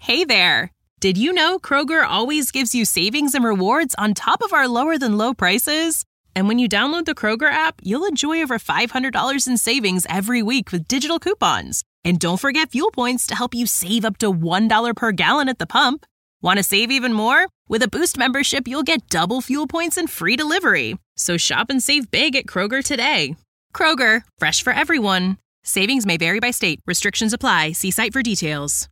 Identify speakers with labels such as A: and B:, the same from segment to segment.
A: Hey there! Did you know Kroger always gives you savings and rewards on top of our lower-than-low prices? And when you download the Kroger app, you'll enjoy over $500 in savings every week with digital coupons. And don't forget fuel points to help you save up to $1 per gallon at the pump. Want to save even more? With a Boost membership, you'll get double fuel points and free delivery. So shop and save big at Kroger today. Kroger, fresh for everyone. Savings may vary by state. Restrictions apply. See site for details.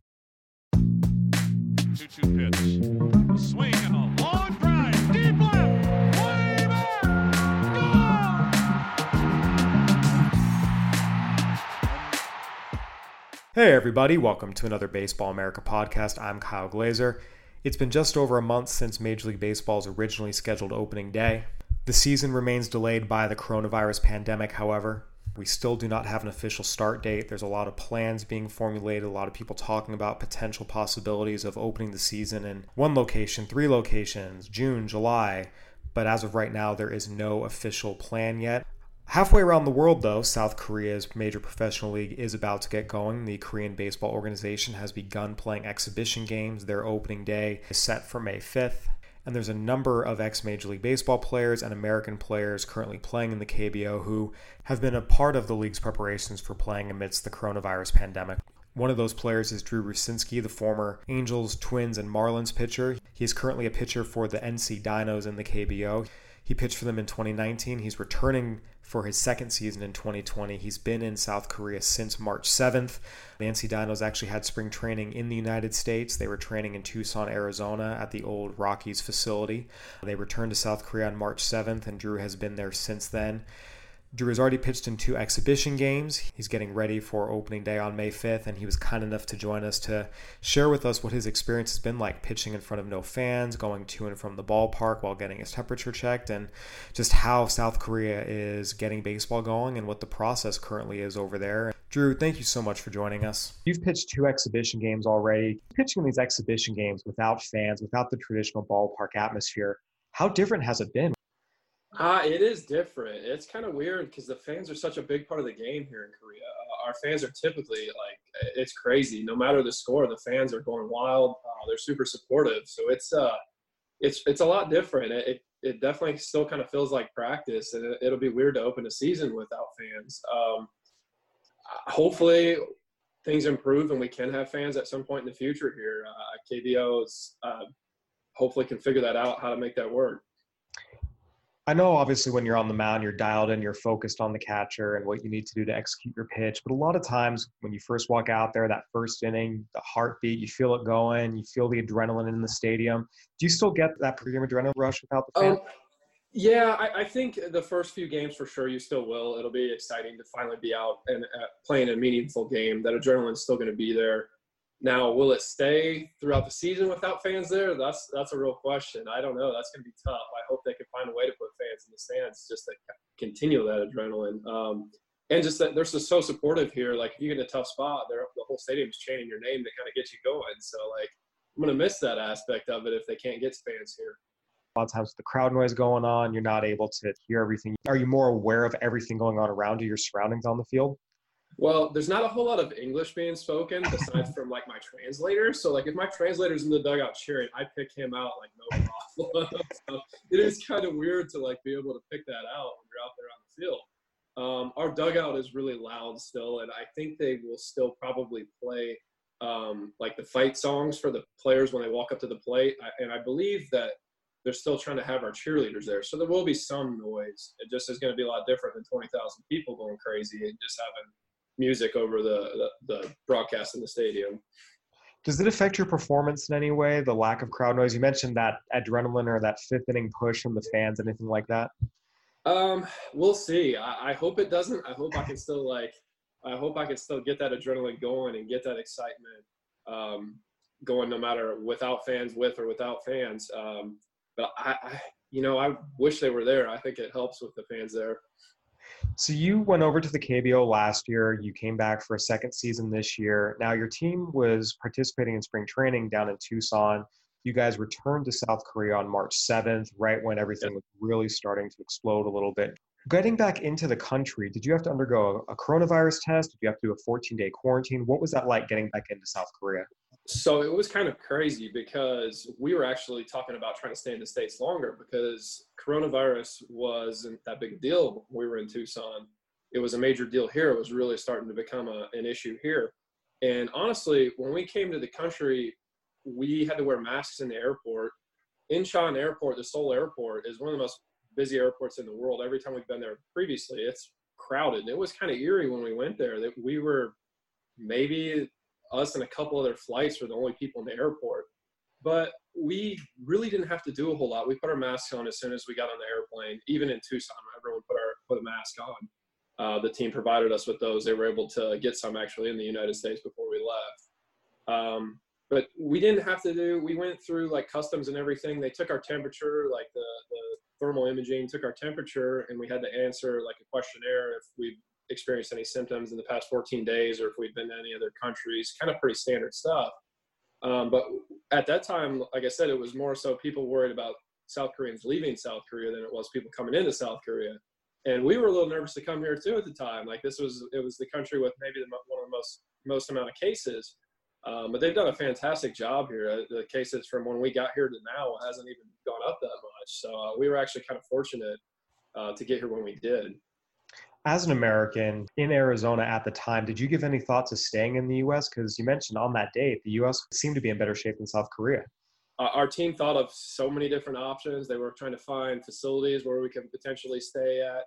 B: 2-2 pitch. A swing and a long drive. Deep left. Way back. Gone!
C: Hey everybody, welcome to another Baseball America podcast. I'm Kyle Glazer. It's been just over a month since Major League Baseball's originally scheduled opening day. The season remains delayed by the coronavirus pandemic, however. We still do not have an official start date. There's a lot of plans being formulated, a lot of people talking about potential possibilities of opening the season in one location, 3 locations, June, July. But as of right now, there is no official plan yet. Halfway around the world, though, South Korea's major professional league is about to get going. The Korean Baseball Organization has begun playing exhibition games. Their opening day is set for May 5th. And there's a number of ex-Major League Baseball players and American players currently playing in the KBO who have been a part of the league's preparations for playing amidst the coronavirus pandemic. One of those players is Drew Rucinski, the former Angels, Twins, and Marlins pitcher. He is currently a pitcher for the NC Dinos in the KBO. He pitched for them in 2019. He's returning for his second season in 2020. He's been in South Korea since March 7th. The NC Dinos actually had spring training in the United States. They were training in Tucson, Arizona at the old Rockies facility. They returned to South Korea on March 7th, and Drew has been there since then. Drew has already pitched in 2 exhibition games. He's getting ready for opening day on May 5th, and he was kind enough to join us to share with us what his experience has been like pitching in front of no fans, going to and from the ballpark while getting his temperature checked, and just how South Korea is getting baseball going and what the process currently is over there. Drew, thank you so much for joining us. You've pitched 2 exhibition games already. Pitching in these exhibition games without fans, without the traditional ballpark atmosphere, how different has it been?
D: It is different. It's kind of weird because the fans are such a big part of the game here in Korea. Our fans are typically it's crazy. No matter the score, the fans are going wild. They're super supportive. So it's a lot different. It definitely still kind of feels like practice, and it'll be weird to open a season without fans. Hopefully things improve and we can have fans at some point in the future here. KBO's hopefully can figure that out, how to make that work.
C: I know obviously when you're on the mound, you're dialed in, you're focused on the catcher and what you need to do to execute your pitch. But a lot of times when you first walk out there, that first inning, the heartbeat, you feel it going, you feel the adrenaline in the stadium. Do you still get that pregame adrenaline rush without the fans?
D: Yeah, I think the first few games for sure you still will. It'll be exciting to finally be out and playing a meaningful game. That adrenaline's still going to be there. Now, will it stay throughout the season without fans there? That's a real question. I don't know. That's going to be tough. I hope they can find a way to put fans in the stands just to continue that adrenaline. And just that they're just so supportive here. Like, if you get in a tough spot, the whole stadium's chanting your name to kind of get you going. So, I'm going to miss that aspect of it if they can't get fans here.
C: A lot of times with the crowd noise going on, you're not able to hear everything. Are you more aware of everything going on around you, your surroundings on the field?
D: Well, there's not a whole lot of English being spoken besides from my translator. So if my translator's in the dugout cheering, I pick him out no problem. So it is kind of weird to be able to pick that out when you're out there on the field. Our dugout is really loud still, and I think they will still probably play the fight songs for the players when they walk up to the plate. And I believe that they're still trying to have our cheerleaders there. So there will be some noise. It just is going to be a lot different than 20,000 people going crazy and just having music over the broadcast in the stadium.
C: Does it affect your performance in any way, the lack of crowd noise? You mentioned that adrenaline or that 5th inning push from the fans, anything like that?
D: We'll see. I hope it doesn't. I hope I can still get that adrenaline going and get that excitement going no matter without fans, with or without fans. But I wish they were there. I think it helps with the fans there.
C: So you went over to the KBO last year. You came back for a second season this year. Now your team was participating in spring training down in Tucson. You guys returned to South Korea on March 7th, right when everything was really starting to explode a little bit. Getting back into the country, did you have to undergo a coronavirus test? Did you have to do a 14-day quarantine? What was that like getting back into South Korea?
D: So it was kind of crazy because we were actually talking about trying to stay in the States longer because coronavirus wasn't that big a deal when we were in Tucson. It was a major deal here. It was really starting to become an issue here. And honestly, when we came to the country, we had to wear masks in the airport. Incheon Airport, the Seoul airport, is one of the most busy airports in the world. Every time we've been there previously, it's crowded. And it was kind of eerie when we went there that we were maybe us and a couple other flights were the only people in the airport. But we really didn't have to do a whole lot. We put our masks on as soon as we got on the airplane. Even in Tucson, everyone put a mask on. The team provided us with those. They were able to get some actually in the United States before we left. But we didn't have to we went through like customs and everything. They took our temperature, like the thermal imaging took our temperature, and we had to answer like a questionnaire if we experienced any symptoms in the past 14 days or if we'd been to any other countries, kind of pretty standard stuff. But at that time, like I said, it was more so people worried about South Koreans leaving South Korea than it was people coming into South Korea. And we were a little nervous to come here too at the time. Like it was the country with maybe one of the most amount of cases. But they've done a fantastic job here. The cases from when we got here to now hasn't even gone up that much. So we were actually kind of fortunate to get here when we did.
C: As an American in Arizona at the time, did you give any thought to staying in the U.S.? Because you mentioned on that date, the U.S. seemed to be in better shape than South Korea.
D: Our team thought of so many different options. They were trying to find facilities where we could potentially stay at.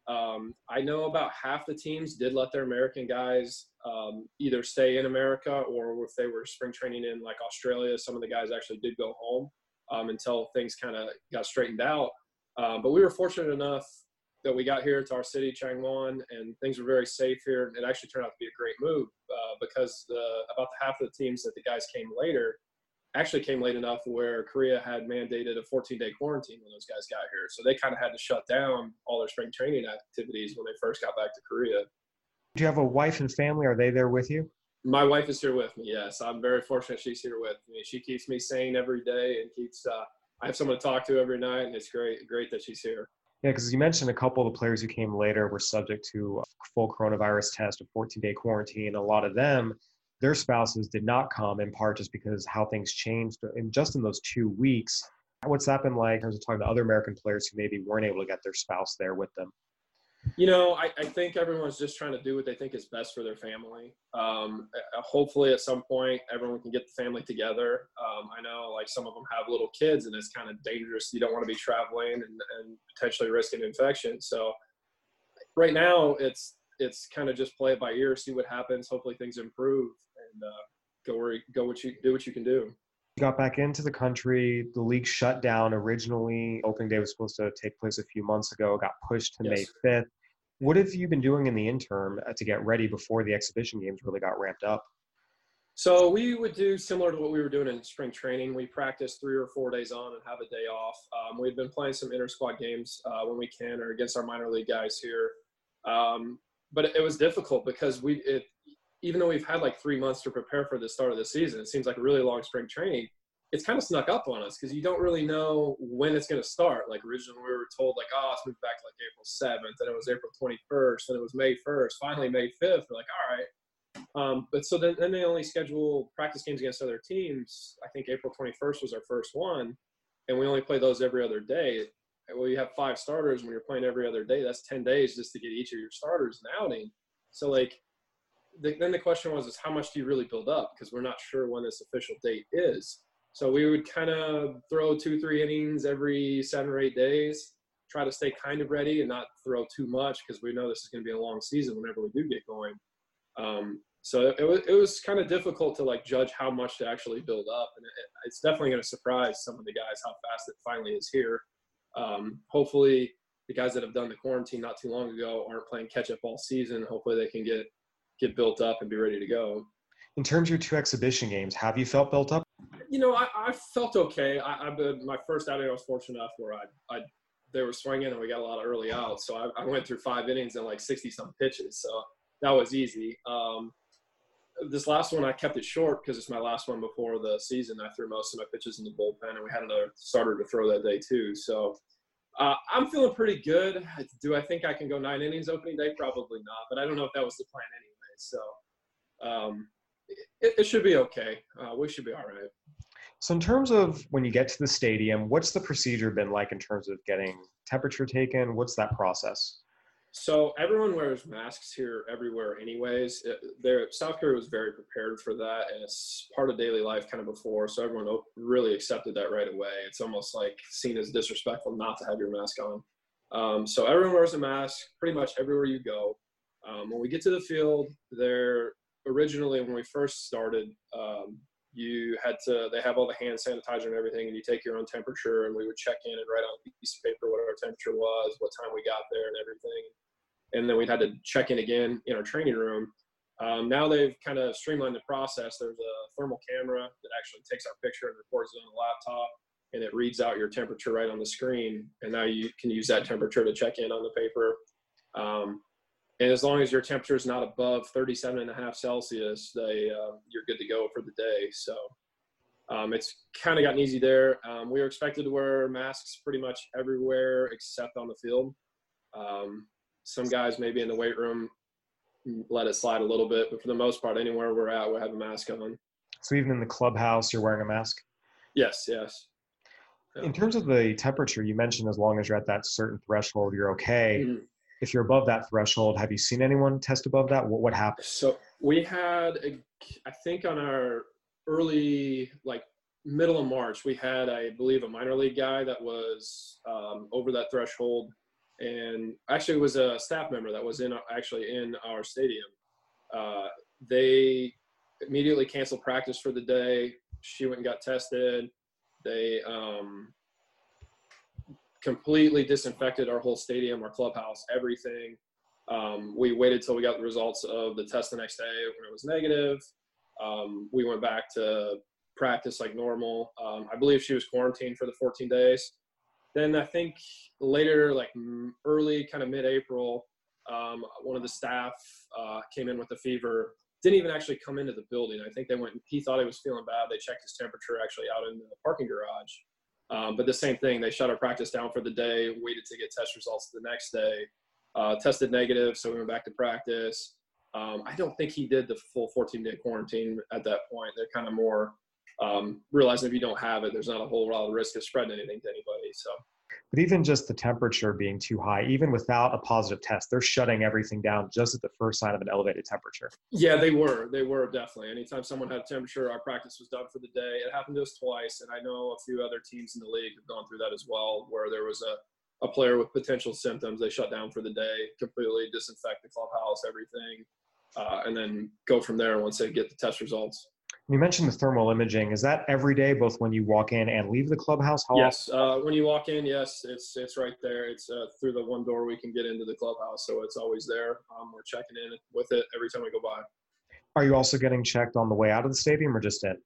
D: I know about half the teams did let their American guys either stay in America or if they were spring training in like Australia, some of the guys actually did go home until things kind of got straightened out. But we were fortunate enough that we got here to our city, Changwon, and things were very safe here. It actually turned out to be a great move because about half of the teams that the guys came later actually came late enough where Korea had mandated a 14-day quarantine when those guys got here. So they kind of had to shut down all their spring training activities when they first got back to Korea.
C: Do you have a wife and family? Are they there with you?
D: My wife is here with me, yes. I'm very fortunate she's here with me. She keeps me sane every day and keeps I have someone to talk to every night, and it's great that she's here.
C: Yeah, because you mentioned a couple of the players who came later were subject to a full coronavirus test, a 14-day quarantine. A lot of them, their spouses did not come, in part just because how things changed in just in those 2 weeks. What's that been like in terms of talking to other American players who maybe weren't able to get their spouse there with them?
D: You know, I think everyone's just trying to do what they think is best for their family. Hopefully at some point everyone can get the family together. I know like some of them have little kids and it's kind of dangerous. You don't want to be traveling and potentially risking infection. So right now it's kind of just play it by ear, see what happens. Hopefully things improve and do what you can do.
C: You got back into the country. The league shut down originally. Opening day was supposed to take place a few months ago. Got pushed to
D: Yes.
C: May 5th. What have you been doing in the interim to get ready before the exhibition games really got ramped up?
D: So we would do similar to what we were doing in spring training. We practice 3 or 4 days on and have a day off. We've been playing some inter-squad games when we can or against our minor league guys here. But it was difficult because even though we've had like 3 months to prepare for the start of the season, it seems like a really long spring training. It's kind of snuck up on us because you don't really know when it's going to start. Like originally we were told like, oh, it's moved back to like April 7th, and it was April 21st, and it was May 1st, finally May 5th. We're like, all right. But so then they only schedule practice games against other teams. I think April 21st was our first one, and we only play those every other day. Well, you have 5 starters. When you're playing every other day, that's 10 days just to get each of your starters an outing. So like, then the question was how much do you really build up? Because we're not sure when this official date is. So we would kind of throw 2-3 innings every 7 or 8 days, try to stay kind of ready and not throw too much because we know this is going to be a long season whenever we do get going. So it was kind of difficult to like judge how much to actually build up. And it's definitely going to surprise some of the guys how fast it finally is here. Hopefully the guys that have done the quarantine not too long ago aren't playing catch up all season. Hopefully they can get built up and be ready to go.
C: In terms of your 2 exhibition games, have you felt built up?
D: You know, I felt okay. My first outing, I was fortunate enough where they were swinging and we got a lot of early outs. So I went through 5 innings and like 60-some pitches. So that was easy. This last one, I kept it short because it's my last one before the season. I threw most of my pitches in the bullpen, and we had another starter to throw that day too. So I'm feeling pretty good. Do I think I can go 9 innings opening day? Probably not, but I don't know if that was the plan anyway. So It should be okay. We should be all right.
C: So in terms of when you get to the stadium, what's the procedure been like in terms of getting temperature taken? What's that process?
D: So everyone wears masks here everywhere anyways. South Korea was very prepared for that, and it's part of daily life kind of before, so everyone really accepted that right away. It's almost like seen as disrespectful not to have your mask on. So everyone wears a mask pretty much everywhere you go. When we get to the field, originally when we first started, they have all the hand sanitizer and everything, and you take your own temperature, and we would check in and write on a piece of paper what our temperature was, what time we got there and everything. And then we had to check in again in our training room. Now they've kind of streamlined the process. There's a thermal camera that actually takes our picture and records it on the laptop, and it reads out your temperature right on the screen. And now you can use that temperature to check in on the paper. And as long as your temperature is not above 37.5 Celsius, you're good to go for the day. So it's kind of gotten easy there. We were expected to wear masks pretty much everywhere except on the field. Some guys maybe in the weight room let it slide a little bit, but for the most part, anywhere we're at, we have a mask on.
C: So even in the clubhouse, you're wearing a mask?
D: Yes.
C: In terms of the temperature, you mentioned as long as you're at that certain threshold, you're okay.
D: Mm-hmm.
C: If you're above that threshold, have you seen anyone test above that? What happened?
D: So we had, I think on our early, middle of March, we had, I believe, a minor league guy that was over that threshold. And actually it was a staff member that was in our stadium. They immediately canceled practice for the day. She went and got tested. They completely disinfected our whole stadium, our clubhouse, everything. We waited till we got the results of the test the next day when it was negative. We went back to practice like normal. I believe she was quarantined for the 14 days. Then I think later, early kind of mid-April, one of the staff came in with a fever. Didn't even actually come into the building. I think he thought he was feeling bad. They checked his temperature actually out in the parking garage. But the same thing, they shut our practice down for the day, waited to get test results the next day, tested negative, so we went back to practice. I don't think he did the full 14-day quarantine at that point. They're kind of more realizing if you don't have it, there's not a whole lot of risk of spreading anything to anybody. So,
C: but even just the temperature being too high, even without a positive test, they're shutting everything down just at the first sign of an elevated temperature.
D: Yeah, they were definitely. Anytime someone had a temperature, our practice was done for the day. It happened to us twice, and I know a few other teams in the league have gone through that as well, where there was a player with potential symptoms. They shut down for the day, completely disinfect the clubhouse, everything, and then go from there once they get the test results.
C: You mentioned the thermal imaging. Is that every day, both when you walk in and leave the clubhouse?
D: Yes. When you walk in, yes, it's right there. It's through the one door we can get into the clubhouse, so it's always there. We're checking in with it every time we go by.
C: Are you also getting checked on the way out of the stadium or just in?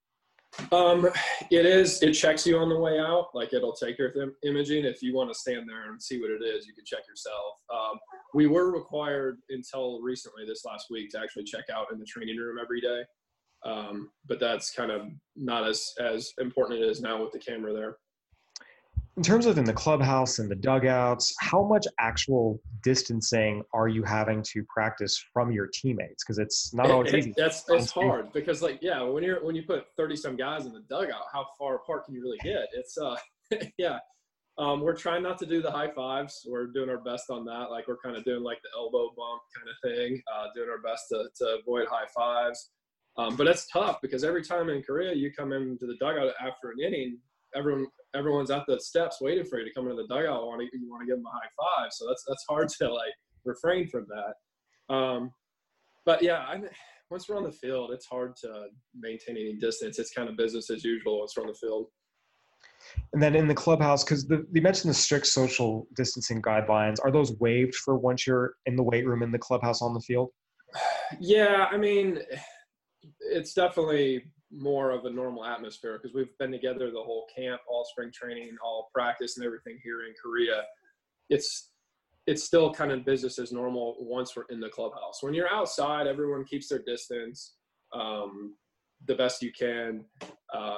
D: It is. It checks you on the way out. It'll take your imaging. If you want to stand there and see what it is, you can check yourself. We were required until recently, this last week, to actually check out in the training room every day. But that's kind of not as important as it is now with the camera there.
C: In terms of in the clubhouse and the dugouts, how much actual distancing are you having to practice from your teammates? Because it's not always easy.
D: It's hard because when you put 30-some guys in the dugout, how far apart can you really get? It's yeah. We're trying not to do the high fives. We're doing our best on that. We're kind of doing the elbow bump kind of thing, doing our best to avoid high fives. But it's tough because every time in Korea you come into the dugout after an inning, everyone's at the steps waiting for you to come into the dugout. You want to give them a high five. So that's hard to refrain from that. But yeah, once we're on the field, it's hard to maintain any distance. It's kind of business as usual once we're on the field.
C: And then in the clubhouse, because you mentioned the strict social distancing guidelines, are those waived for once you're in the weight room in the clubhouse on the field?
D: Yeah, it's definitely more of a normal atmosphere because we've been together the whole camp, all spring training, all practice and everything here in Korea. It's still kind of business as normal once we're in the clubhouse. When you're outside, everyone keeps their distance the best you can.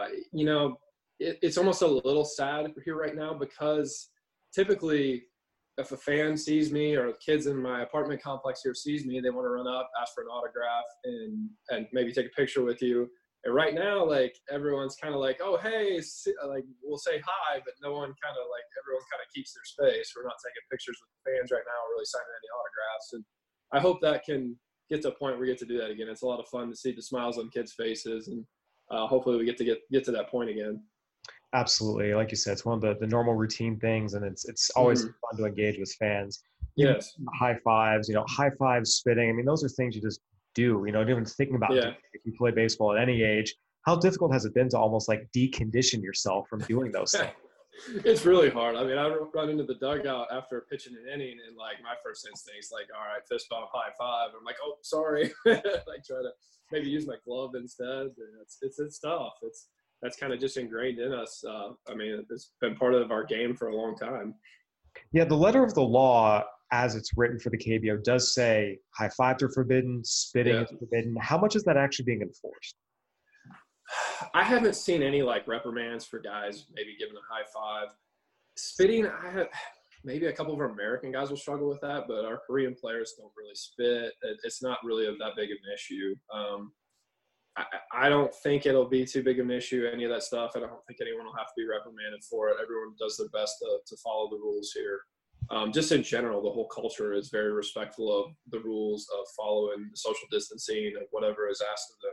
D: It's almost a little sad here right now because typically if a fan sees me or kids in my apartment complex here sees me, they want to run up, ask for an autograph, and maybe take a picture with you. And right now, like, everyone's kind of like, oh, hey, like, we'll say hi, but no one kind of like, everyone kind of keeps their space. We're not taking pictures with the fans right now, or really signing any autographs. And I hope that can get to a point where we get to do that again. It's a lot of fun to see the smiles on kids' faces, and hopefully we get to that point again.
C: Absolutely. Like you said, it's one of the normal routine things, and it's always fun to engage with fans.
D: Yes.
C: High fives, high fives, spitting. I mean, those are things you just do, even thinking about if you play baseball at any age. How difficult has it been to almost like decondition yourself from doing those things?
D: It's really hard. I mean, I run into the dugout after pitching an inning, and like my first instinct's like, all right, fist bump, high five. I'm like, oh, sorry. Like, try to maybe use my glove instead. And it's tough. That's kind of just ingrained in us. I mean, it's been part of our game for a long time.
C: Yeah, the letter of the law, as it's written for the KBO, does say high fives are forbidden, spitting is forbidden. How much is that actually being enforced?
D: I haven't seen any like reprimands for guys maybe giving a high five. Spitting, I have maybe a couple of our American guys will struggle with that, but our Korean players don't really spit. It's not really that big of an issue. I don't think it'll be too big of an issue, any of that stuff. I don't think anyone will have to be reprimanded for it. Everyone does their best to follow the rules here. Just in general, the whole culture is very respectful of the rules of following social distancing and whatever is asked of them.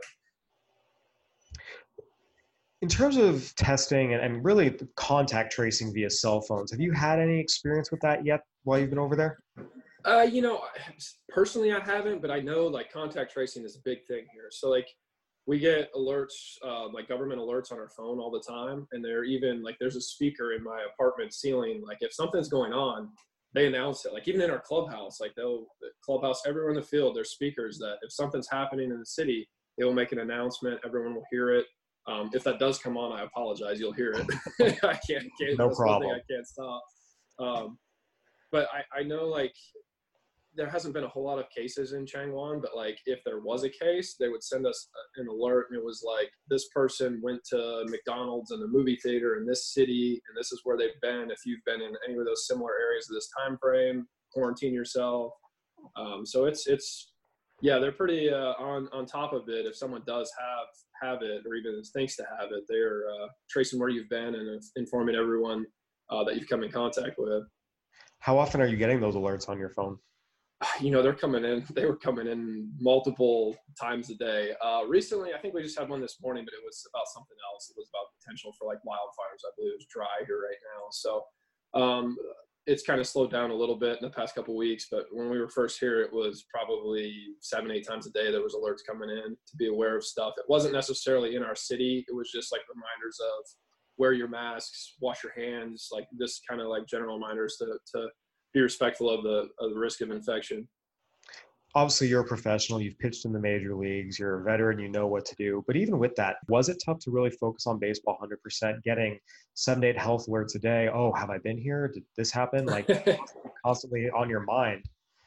C: In terms of testing and really contact tracing via cell phones, have you had any experience with that yet while you've been over there?
D: Personally, I haven't, but I know like contact tracing is a big thing here. So like we get alerts, like government alerts on our phone all the time. And they're even like, there's a speaker in my apartment ceiling. Like if something's going on, they announce it. Like even in our clubhouse, like the clubhouse, everywhere in the field, there's speakers that if something's happening in the city, they will make an announcement. Everyone will hear it. If that does come on, I apologize. You'll hear it. I can't
C: no problem.
D: I can't stop. But I know like there hasn't been a whole lot of cases in Changwon, but like if there was a case, they would send us an alert, and it was like this person went to McDonald's and the movie theater in this city, and this is where they've been. If you've been in any of those similar areas of this time frame, quarantine yourself. So it's they're pretty on top of it. If someone does have it, or even thinks to have it, they're tracing where you've been and informing everyone that you've come in contact with.
C: How often are you getting those alerts on your phone?
D: They're coming in. They were coming in multiple times a day. Recently, I think we just had one this morning, but it was about something else. It was about potential for like wildfires. I believe it was dry here right now. So it's kind of slowed down a little bit in the past couple of weeks. But when we were first here, it was probably 7-8 times a day. There was alerts coming in to be aware of stuff. It wasn't necessarily in our city. It was just like reminders of wear your masks, wash your hands, like this kind of like general reminders to be respectful of the risk of infection.
C: Obviously, you're a professional. You've pitched in the major leagues. You're a veteran. You know what to do. But even with that, was it tough to really focus on baseball 100%, getting 7 to 8 health alerts a day? Oh, have I been here? Did this happen? Like constantly on your mind.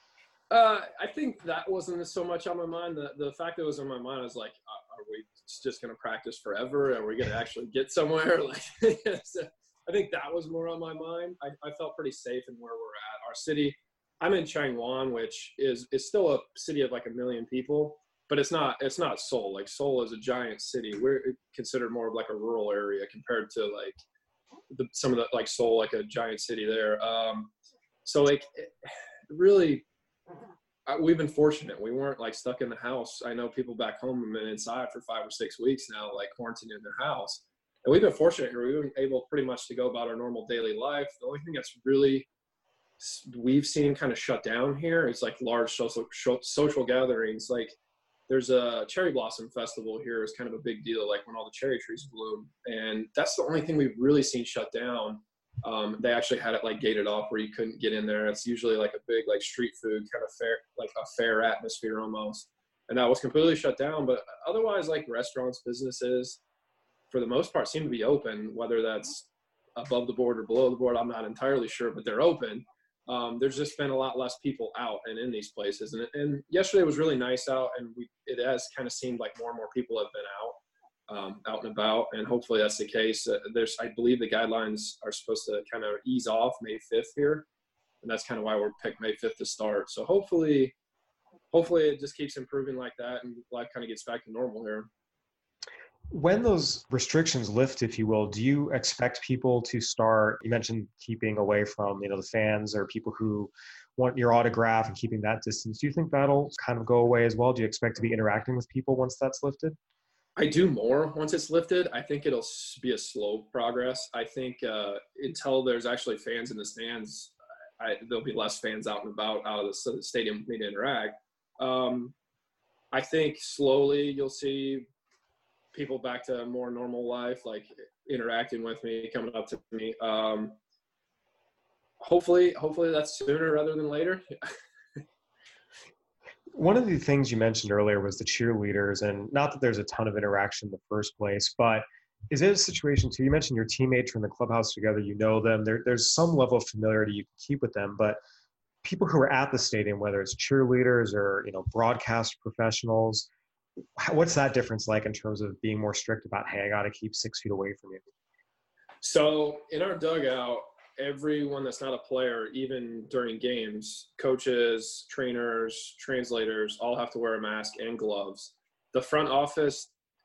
D: I think that wasn't so much on my mind. The fact that it was on my mind, I was like, are we just going to practice forever? Are we going to actually get somewhere? Like, so I think that was more on my mind. I felt pretty safe in where we're at. Our city, I'm in Changwon, which is still a city of like 1 million people, but it's not Seoul. Like Seoul is a giant city. We're considered more of like a rural area compared to like some of the like Seoul, like a giant city there. So like really, we've been fortunate. We weren't like stuck in the house. I know people back home have been inside for 5 or 6 weeks now, like quarantined in their house. And we've been fortunate here. We've been able pretty much to go about our normal daily life. The only thing that's really we've seen kind of shut down here is like large social gatherings. Like there's a cherry blossom festival here is kind of a big deal, like when all the cherry trees bloom. And that's the only thing we've really seen shut down. They actually had it like gated off where you couldn't get in there. It's usually like a big like street food kind of fair, like a fair atmosphere almost. And that was completely shut down. But otherwise, like restaurants, businesses, for the most part, seem to be open, whether that's above the board or below the board. I'm not entirely sure, but they're open. There's just been a lot less people out and in these places. And yesterday was really nice out, and it has kind of seemed like more and more people have been out and about, and hopefully that's the case. I believe the guidelines are supposed to kind of ease off May 5th here. and that's kind of why we're picked May 5th to start. So hopefully it just keeps improving like that, and life kind of gets back to normal here.
C: When those restrictions lift, if you will, do you expect people to start, you mentioned keeping away from, the fans or people who want your autograph and keeping that distance. Do you think that'll kind of go away as well? Do you expect to be interacting with people once that's lifted?
D: I do more once it's lifted. I think it'll be a slow progress. I think until there's actually fans in the stands, there'll be less fans out and about out of the stadium for me to interact. I think slowly you'll see people back to a more normal life, like interacting with me, coming up to me. Hopefully that's sooner rather than later.
C: One of the things you mentioned earlier was the cheerleaders, and not that there's a ton of interaction in the first place, but is it a situation too? You mentioned your teammates are in the clubhouse together, you know them. There's some level of familiarity you can keep with them, but people who are at the stadium, whether it's cheerleaders or broadcast professionals, what's that difference like in terms of being more strict about, hey, I got to keep 6 feet away from you?
D: So in our dugout, everyone that's not a player, even during games, coaches, trainers, translators, all have to wear a mask and gloves. The front office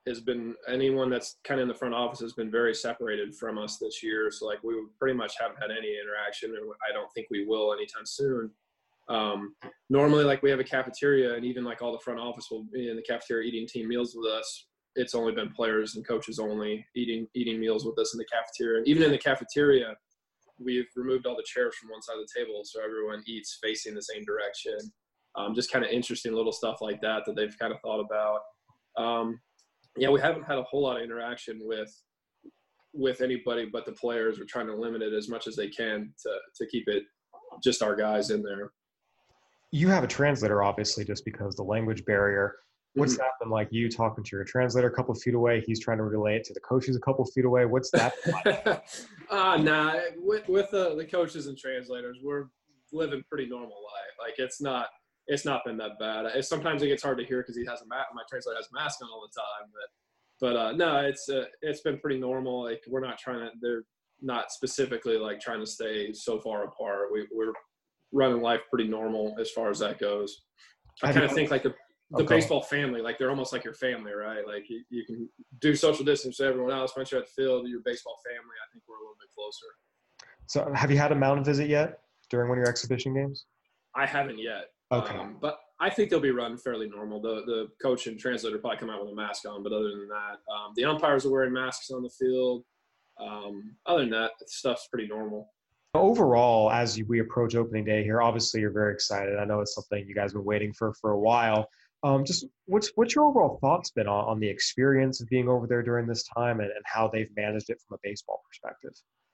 D: anyone that's kind of in the front office has been very separated from us this year. So like we pretty much haven't had any interaction, and I don't think we will anytime soon. Normally, like we have a cafeteria, and even like all the front office will be in the cafeteria eating team meals with us. It's only been players and coaches only eating meals with us in the cafeteria. And even in the cafeteria, we've removed all the chairs from one side of the table, so everyone eats facing the same direction. Just kind of interesting little stuff like that they've kind of thought about. Yeah, we haven't had a whole lot of interaction with anybody but the players. We're trying to limit it as much as they can to keep it just our guys in there.
C: You have a translator, obviously, just because the language barrier. What's that been like, you talking to your translator a couple of feet away? He's trying to relay it to the coaches a couple of feet away. What's that like?
D: Nah, with the coaches and translators, we're living pretty normal life. Like it's not been that bad. Sometimes it gets hard to hear because my translator has a mask on all the time. But no, it's been pretty normal. Like they're not specifically like trying to stay so far apart. We're running life pretty normal as far as that goes. I kind of think like the baseball family, like they're almost like your family, right? Like you can do social distance to everyone else. Once you're at the field, your baseball family, I think we're a little bit closer.
C: So have you had a mound visit yet during one of your exhibition games?
D: I haven't yet.
C: Okay.
D: But I think they'll be run fairly normal. The coach and translator probably come out with a mask on, but other than that, the umpires are wearing masks on the field. Other than that, stuff's pretty normal.
C: Overall, as we approach opening day here, obviously you're very excited. I know it's something you guys have been waiting for a while. Just what's your overall thoughts been on the experience of being over there during this time and how they've managed it from a baseball perspective?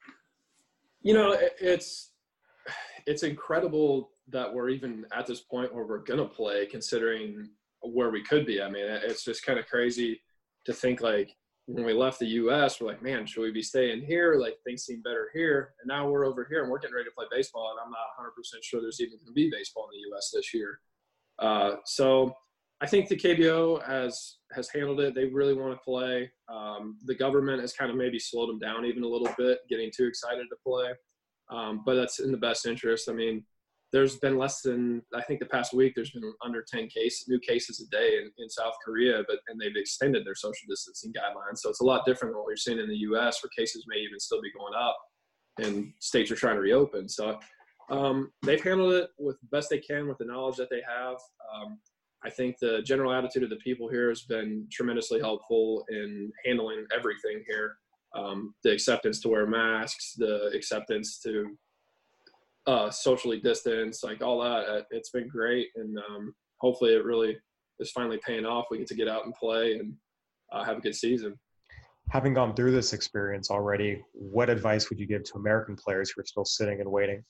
D: It's incredible that we're even at this point where we're going to play, considering where we could be. I mean, it's just kind of crazy to think, like, when we left the U.S., we're like, man, should we be staying here? Like, things seem better here. And now we're over here and we're getting ready to play baseball, and I'm not 100% sure there's even going to be baseball in the U.S. this year. So I think the KBO has handled it. They really want to play. The government has kind of maybe slowed them down even a little bit, getting too excited to play. But that's in the best interest. I mean, there's been less than, I think the past week, there's been under 10 new cases a day in South Korea, and they've extended their social distancing guidelines. So it's a lot different than what we're seeing in the U.S., where cases may even still be going up and states are trying to reopen. So they've handled it with the best they can with the knowledge that they have. I think the general attitude of the people here has been tremendously helpful in handling everything here. The acceptance to wear masks, the acceptance to socially distance, like all that, it's been great. And hopefully it really is finally paying off. We get to get out and play and have a good season.
C: Having gone through this experience already, what advice would you give to American players who are still sitting and waiting?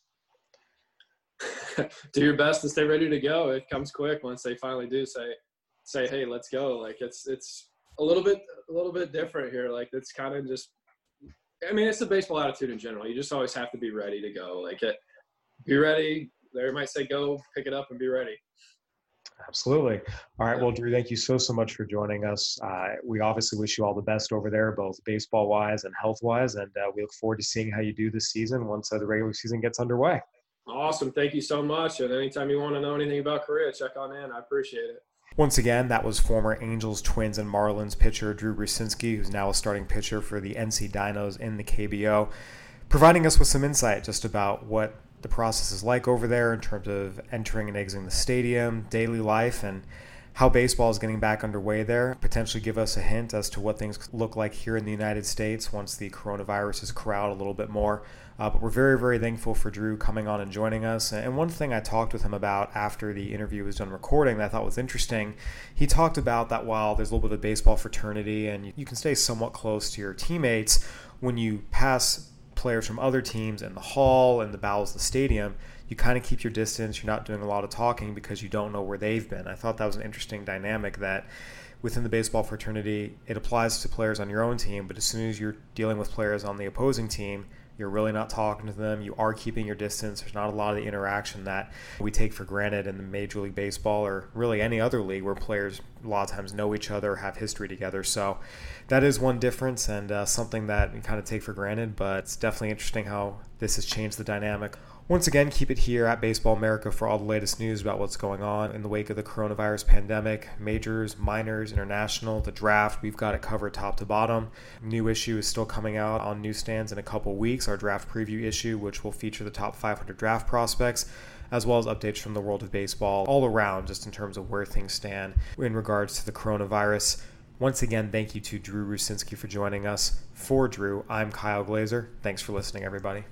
D: Do your best to stay ready to go. It comes quick once they finally do say, hey, let's go. Like it's a little bit different here. Like it's kind of just, I mean, it's the baseball attitude in general. You just always have to be ready to go. Like be ready. They might say go, pick it up and be ready.
C: Absolutely. All right. Well, Drew, thank you so much for joining us. We obviously wish you all the best over there, both baseball-wise and health-wise, and we look forward to seeing how you do this season once the regular season gets underway.
D: Awesome. Thank you so much. And anytime you want to know anything about Korea, check on in. I appreciate it.
C: Once again, that was former Angels, Twins, and Marlins pitcher Drew Rucinski, who's now a starting pitcher for the NC Dinos in the KBO, providing us with some insight just about what the process is like over there in terms of entering and exiting the stadium, daily life, and how baseball is getting back underway there. Potentially give us a hint as to what things look like here in the United States once the coronavirus has corralled a little bit more. But we're very, very thankful for Drew coming on and joining us. And one thing I talked with him about after the interview was done recording that I thought was interesting, he talked about that while there's a little bit of baseball fraternity and you can stay somewhat close to your teammates, when you pass players from other teams in the hall and the bowels of the stadium, you kind of keep your distance. You're not doing a lot of talking because you don't know where they've been. I thought that was an interesting dynamic that within the baseball fraternity, it applies to players on your own team, but as soon as you're dealing with players on the opposing team, you're really not talking to them. You are keeping your distance. There's not a lot of the interaction that we take for granted in the Major League Baseball or really any other league where players a lot of times know each other, have history together. So that is one difference and something that we kind of take for granted, but it's definitely interesting how this has changed the dynamic. Once again, keep it here at Baseball America for all the latest news about what's going on in the wake of the coronavirus pandemic, majors, minors, international, the draft. We've got it covered top to bottom. New issue is still coming out on newsstands in a couple weeks, our draft preview issue, which will feature the top 500 draft prospects, as well as updates from the world of baseball all around, just in terms of where things stand in regards to the coronavirus. Once again, thank you to Drew Rucinski for joining us. For Drew, I'm Kyle Glazer. Thanks for listening, everybody.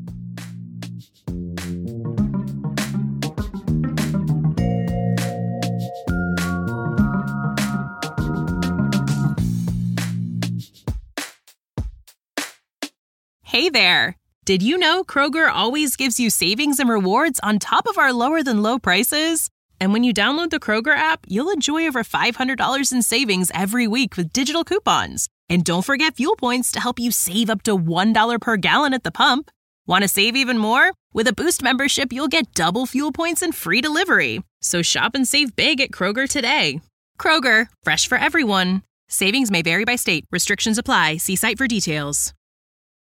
A: Hey there! Did you know Kroger always gives you savings and rewards on top of our lower-than-low prices? And when you download the Kroger app, you'll enjoy over $500 in savings every week with digital coupons. And don't forget fuel points to help you save up to $1 per gallon at the pump. Want to save even more? With a Boost membership, you'll get double fuel points and free delivery. So shop and save big at Kroger today. Kroger, fresh for everyone. Savings may vary by state. Restrictions apply. See site for details.